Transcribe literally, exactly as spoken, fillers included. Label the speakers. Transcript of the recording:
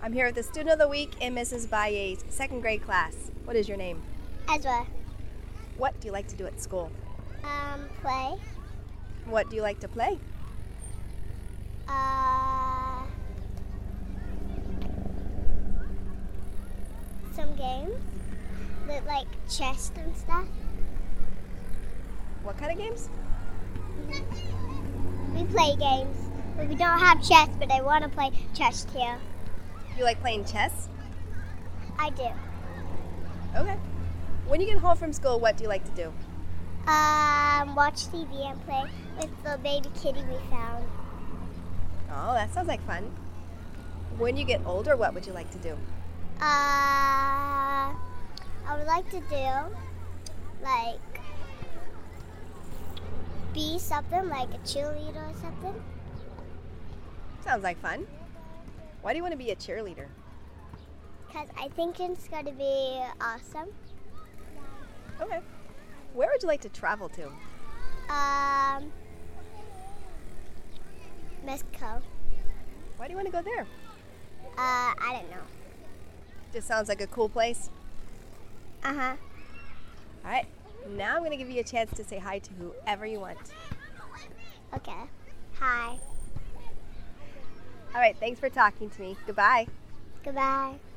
Speaker 1: I'm here with the Student of the Week in Missus Baye's second grade class. What is your name?
Speaker 2: Ezra.
Speaker 1: What do you like to do at school?
Speaker 2: Um, play.
Speaker 1: What do you like to play?
Speaker 2: Uh, some games that like chess and stuff.
Speaker 1: What kind of games?
Speaker 2: We play games, but we don't have chess, but I want to play chess too.
Speaker 1: You like playing chess?
Speaker 2: I do.
Speaker 1: Okay. When you get home from school, what do you like to do?
Speaker 2: Um, watch T V and play with the baby kitty we found.
Speaker 1: Oh, that sounds like fun. When you get older, what would you like to do?
Speaker 2: Uh, I would like to do, like, be something like a cheerleader or something.
Speaker 1: Sounds like fun. Why do you want to be a cheerleader?
Speaker 2: Because I think it's going to be awesome.
Speaker 1: Okay. Where would you like to travel to?
Speaker 2: Um, Mexico.
Speaker 1: Why do you want to go there?
Speaker 2: Uh, I don't know.
Speaker 1: Just sounds like a cool place.
Speaker 2: Uh-huh.
Speaker 1: All right. Now I'm going to give you a chance to say hi to whoever you want.
Speaker 2: Okay. Hi.
Speaker 1: All right. Thanks for talking to me. Goodbye.
Speaker 2: Goodbye.